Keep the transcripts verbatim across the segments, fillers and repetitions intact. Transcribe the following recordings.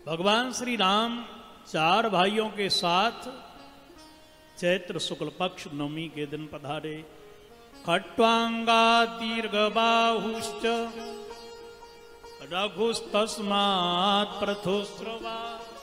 भगवान श्री राम चार भाइयों के साथ चैत्र शुक्ल पक्ष नवमी के दिन पधारे। खट्वांगा दीर्घ बाहुश्च रघुस्तस्मात् प्रथुस्रवा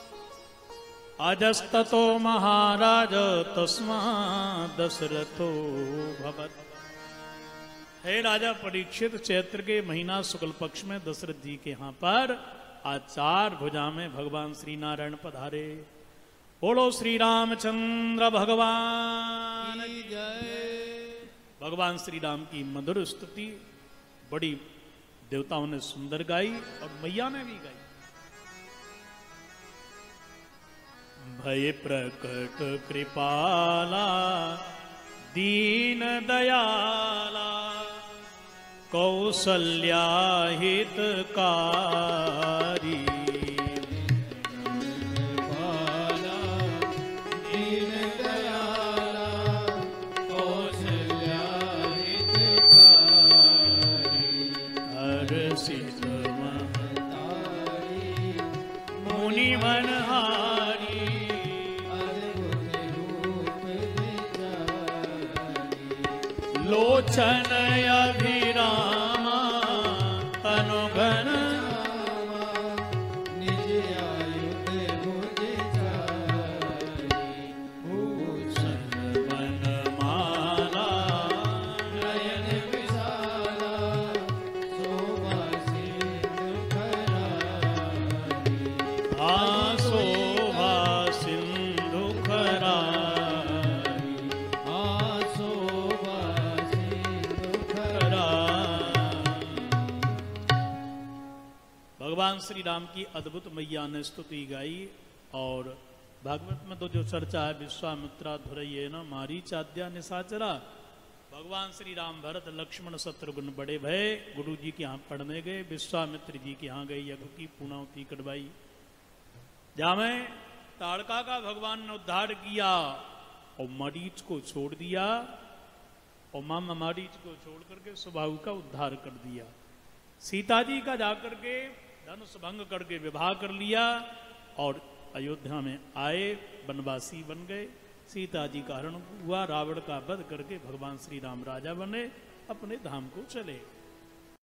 अजस्ततो महाराज तस्मात् दशरथो भवत्। हे राजा परीक्षित, चैत्र के महीना शुक्ल पक्ष में दशरथ जी के यहाँ पर आज चार भुजा में भगवान श्री नारायण पधारे। बोलो श्री रामचंद्र भगवान की जय। भगवान श्री राम की मधुर स्तुति बड़ी देवताओं ने सुंदर गाई और मैया ने भी गाई। भय प्रकट कृपाला दीन दयाला कौसल्या हितकारी दीन दयाला कौसल्या हितकारी हर्षित महतारी मुनिवनहारी लोचन अभिरामा तनुघन निज आयुध भुज चारि भूषण वनमाला नयन विशाला शोभा सिंधु खरारी आशोभा सिंधु खरारी आशोभा भगवान श्री राम की अद्भुत मैया ने स्तुति गाई। और भागवत में तो जो चर्चा है, विश्वामित्रा धुरये न मारीचाद्या निशाचरा। भगवान श्री राम भरत लक्ष्मण शत्रुघ्न बड़े भय गुरु जी के यहाँ पढ़ने गए। विश्वामित्र जी के यहाँ गए, यज्ञ की पूर्णाहुति करवाई। जहाँ में ताड़का का भगवान ने उद्धार किया और मरीच को छोड़ दिया, और मामा मरीच को छोड़ करके सुबाहु का उद्धार कर दिया। सीता जी का जाकर के धनुष भंग करके विवाह कर लिया और अयोध्या में आए, वनवासी बन गए। सीता जी का हरण हुआ, रावण का वध करके भगवान श्री राम राजा बने, अपने धाम को चले।